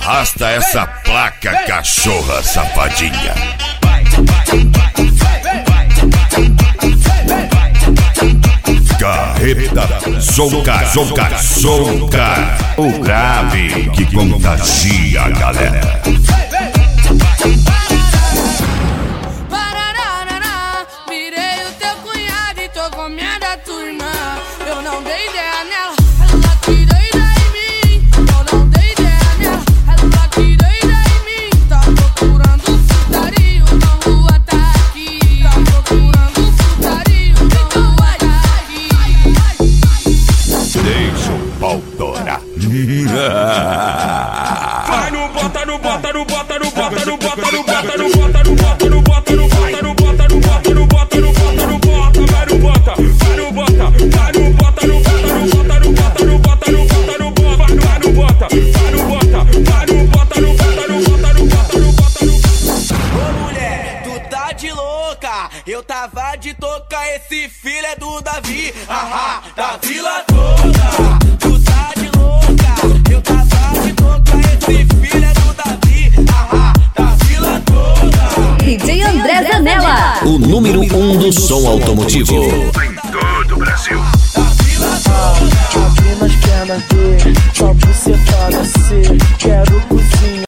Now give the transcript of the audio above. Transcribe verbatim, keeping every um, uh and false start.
Arrasta essa placa, cachorra safadinha. Carreta Zonca, Zonca, Zonca. O grave que contagia a galera. Virei o teu cunhado e tô com minha da tua irmã. Eu não dei ideia nela, ela que deu ideia em mim. Eu não dei ideia nela, ela que deu ideia em mim. Tá procurando putaria, então rua tá aqui. Tá procurando putaria, então rua tá aqui. Deixa o pau torar. Vai no bota, no bota, no bota, no bota, no bota, no bota, no bota, no bota, no bota, no bota, no bota, no bota, no bota, no bota, no bota, vai no bota, vai no bota, vai no bota, no bota, no bota, no bota, no bota, no bota, no bota, vai no bota, vai no bota, vai no bota, no bota, no bota, no bota, no bota, no bota. Ô mulher, tu tá de louca, eu tava de toca, esse filho é do Davi, haha, da vila toda. Tu tá de louca, eu tava de toca, esse filho é do Davi, haha, da vila toda. D J André Zanella, o número um do som automotivo. Em todo o Brasil. Apenas pernas ver, só você para nascer. Quero cozinhar.